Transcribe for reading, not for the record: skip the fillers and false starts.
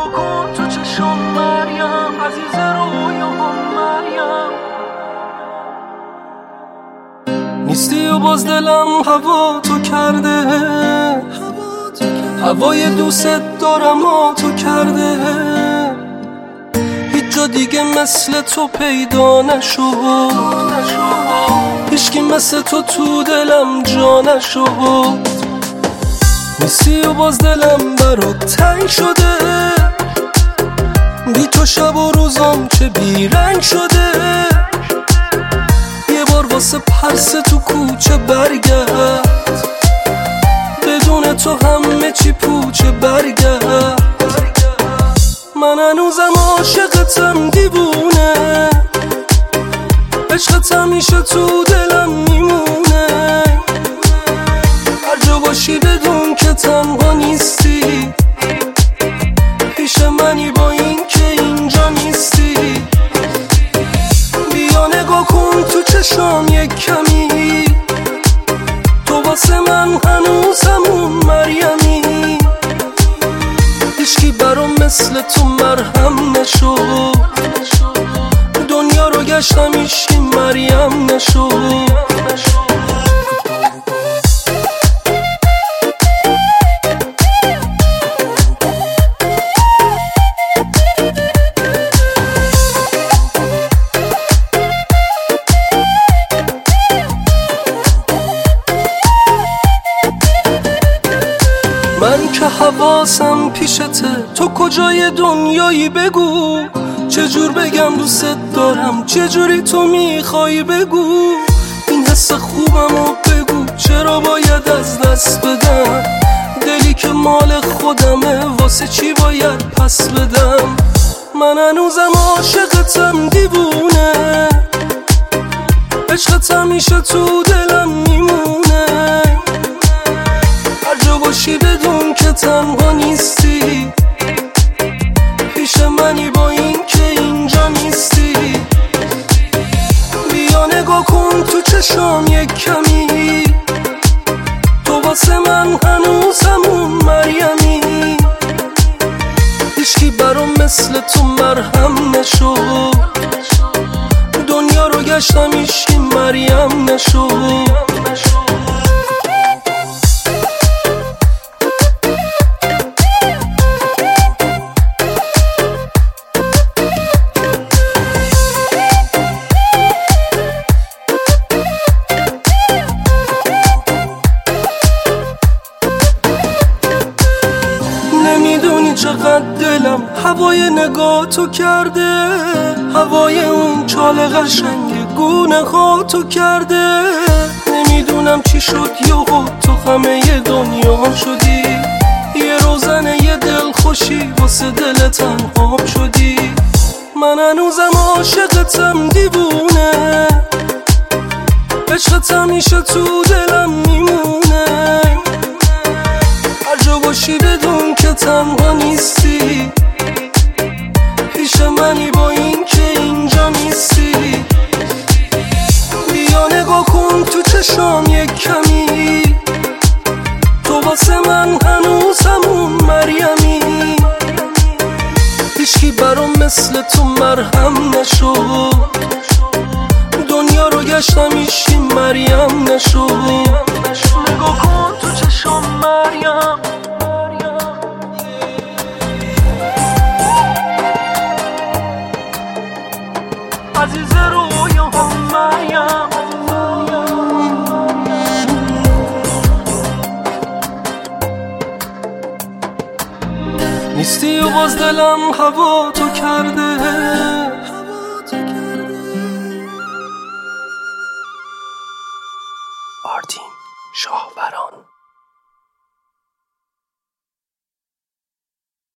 نگاه کن تو چشم مریم، عزیز رویاهم مریم. نیستی و باز دلم هوا تو کرده، هوای دوست دارم و تو کرده. هیچ جا دیگه مثل تو پیدا نشد، هیچکی مثل تو دلم جا نشد. نیستی و باز دلم برات تنگ شده، بی تو شب و روزم چه بیرنگ شده. یه بار واسه پرس تو کوچه برگرد، بدون تو همه چی پوچه برگرد. من هنوزم عاشقتم دیوونه، عشقت همیشه تو دلم میمونه. هر جا باشی بدون که تنها نیستی، پیش منی با این که اینجا نیستی. بیا نگاه کن تو چشام یک کمی، تو واسه من هنوز همون مریمی. هیچکی برام مثل تو مرهم نشد، دنیا رو گشتم هیچکی مریم نشد. من که حواسم پیشته، تو کجای دنیایی بگو. چجور بگم دوست دارم، چجوری تو میخوای بگو. این حس خوبمو بگو، چرا باید از دست بدم. دلی که مال خودمه، واسه چی باید پس بدم. من هنوزم عاشقتم دیوونه، عشقت همیشه تو دلم میمونه. هر جا باشی بدون که تنها نیستی، پیش منی با این که اینجا نیستی. بیا نگاه کن تو چشام یک کمی، تو واسه من هنوز همون مریمی. هیچکی برام مثل تو مرهم نشد، دنیا رو گشتم هیچکی مریم نشد. نمیدونی چقدر دلم هوای نگاه تو کرده، هوای اون چال قشنگ گونه ها تو کرده. نمیدونم چی شد یهو تو همه دنیا شدی، یه روزن یه دل خوشی واسه دل تنها شدی. من هنوزم عاشقتم دیوونه، عشقت همیشه تو دلم میمونه. هر جا باشی بدون که تنها نیستی، پیش منی با این که اینجا نیستی. بیا نگاه کن تو چشام یک کمی، تو واسه من هنوز همون مریمی. هیچکی برام مثل تو مرهم نشد، دنیا رو گشتم هیچکی مریم نشد. نگاه کن تو چشام مریم، عزیز رویاهم مریم. نیستی و باز دلم هوا تو کرده،